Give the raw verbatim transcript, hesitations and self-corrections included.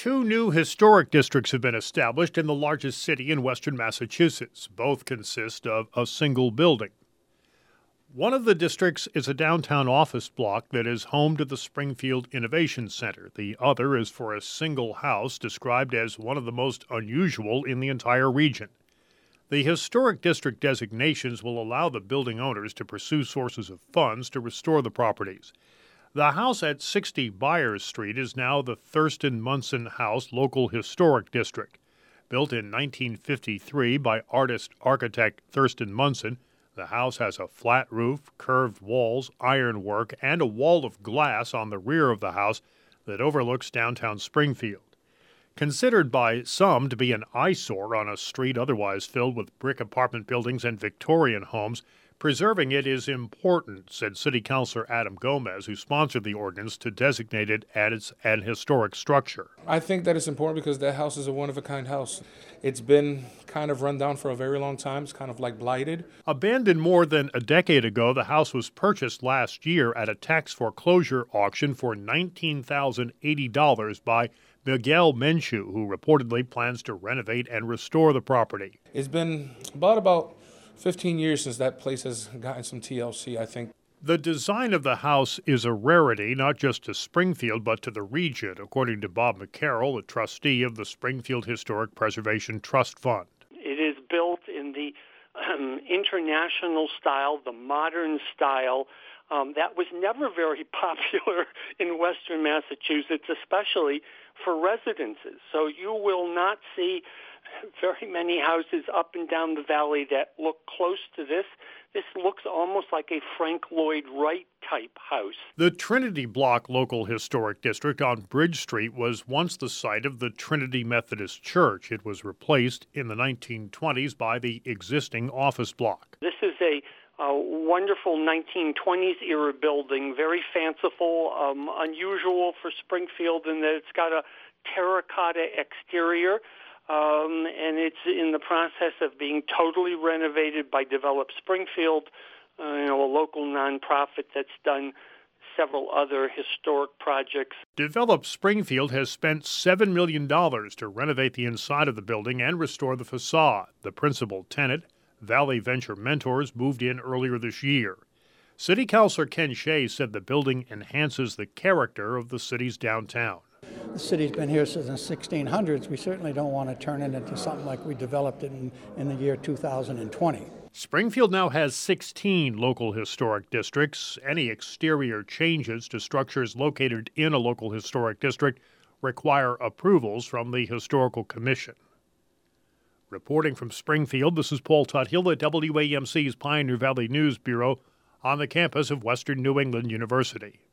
Two new historic districts have been established in the largest city in western Massachusetts. Both consist of a single building. One of the districts is a downtown office block that is home to the Springfield Innovation Center. The other is for a single house described as one of the most unusual in the entire region. The historic district designations will allow the building owners to pursue sources of funds to restore the properties. The house at sixty Byers Street is now the Thurston Munson House Local Historic District. Built in nineteen fifty-three by artist-architect Thurston Munson, the house has a flat roof, curved walls, ironwork, and a wall of glass on the rear of the house that overlooks downtown Springfield. Considered by some to be an eyesore on a street otherwise filled with brick apartment buildings and Victorian homes, preserving it is important, said City Councilor Adam Gomez, who sponsored the ordinance to designate it as an historic structure. I think that it's important because that house is a one-of-a-kind house. It's been kind of run down for a very long time. It's kind of like blighted. Abandoned more than a decade ago, the house was purchased last year at a tax foreclosure auction for nineteen thousand eighty dollars by Miguel Menchu, who reportedly plans to renovate and restore the property. It's been about about fifteen years since that place has gotten some T L C, I think. The design of the house is a rarity, not just to Springfield, but to the region, according to Bob McCarroll, a trustee of the Springfield Historic Preservation Trust Fund. It is built in the um, international style, the modern style. Um, that was never very popular in western Massachusetts, especially for residences. So you will not see very many houses up and down the valley that look close to this. This looks almost like a Frank Lloyd Wright type house. The Trinity Block Local Historic District on Bridge Street was once the site of the Trinity Methodist Church. It was replaced in the nineteen twenties by the existing office block. This is a A wonderful nineteen twenties era building, very fanciful, um, unusual for Springfield in that it's got a terracotta exterior, um, and it's in the process of being totally renovated by Develop Springfield, uh, you know, a local nonprofit that's done several other historic projects. Develop Springfield has spent seven million dollars to renovate the inside of the building and restore the facade. The principal tenant, Valley Venture Mentors, moved in earlier this year. City Councilor Ken Shea said the building enhances the character of the city's downtown. The city's been here since the sixteen hundreds. We certainly don't want to turn it into something like we developed it in, in the year two thousand twenty. Springfield now has sixteen local historic districts. Any exterior changes to structures located in a local historic district require approvals from the Historical Commission. Reporting from Springfield, this is Paul Tuthill at W A M C's Pioneer Valley News Bureau on the campus of Western New England University.